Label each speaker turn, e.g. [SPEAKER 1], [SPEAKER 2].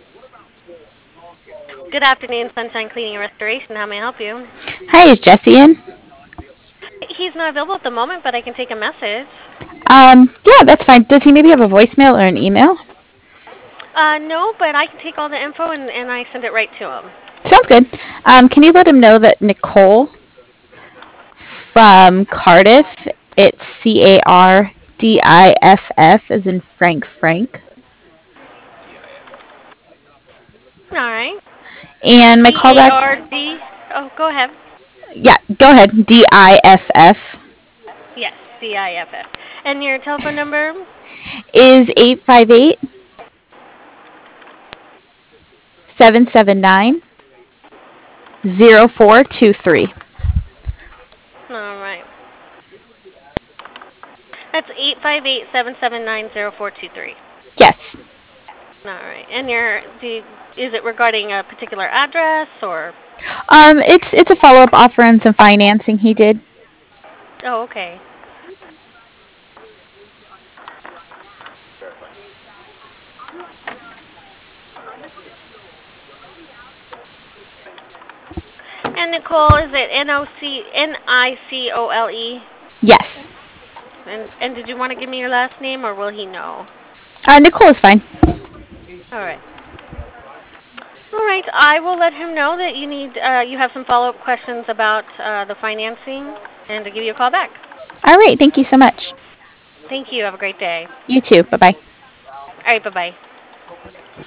[SPEAKER 1] Good afternoon, Sunshine Cleaning and Restoration. How may I help you?
[SPEAKER 2] Hi, is Jesse in?
[SPEAKER 1] He's not available at the moment, but I can take a message.
[SPEAKER 2] Yeah, that's fine. Does he maybe have a voicemail or an email?
[SPEAKER 1] No, but I can take all the info and I send it right to him.
[SPEAKER 2] Sounds good. Can you let him know that Nicole from Cardiff, it's Cardiff, as in Frank,
[SPEAKER 1] All right.
[SPEAKER 2] and my callback,
[SPEAKER 1] DARD. Oh, go ahead.
[SPEAKER 2] yeah, go ahead, DIFF
[SPEAKER 1] Yes, DIFF. And your telephone number?
[SPEAKER 2] is 858-779-0423.
[SPEAKER 1] All right. That's 858-779-0423.
[SPEAKER 2] Yes.
[SPEAKER 1] All right. And is it regarding a particular address or?
[SPEAKER 2] It's a follow-up offer on some financing he did.
[SPEAKER 1] Oh, okay. And Nicole, is it Nicole?
[SPEAKER 2] Yes.
[SPEAKER 1] And did you want to give me your last name, or will he know?
[SPEAKER 2] Nicole is fine.
[SPEAKER 1] All right. All right. I will let him know that you have some follow up questions about the financing, and to give you a call back.
[SPEAKER 2] All right. Thank you so much.
[SPEAKER 1] Thank you. Have a great day.
[SPEAKER 2] You too. Bye bye.
[SPEAKER 1] All right. Bye bye.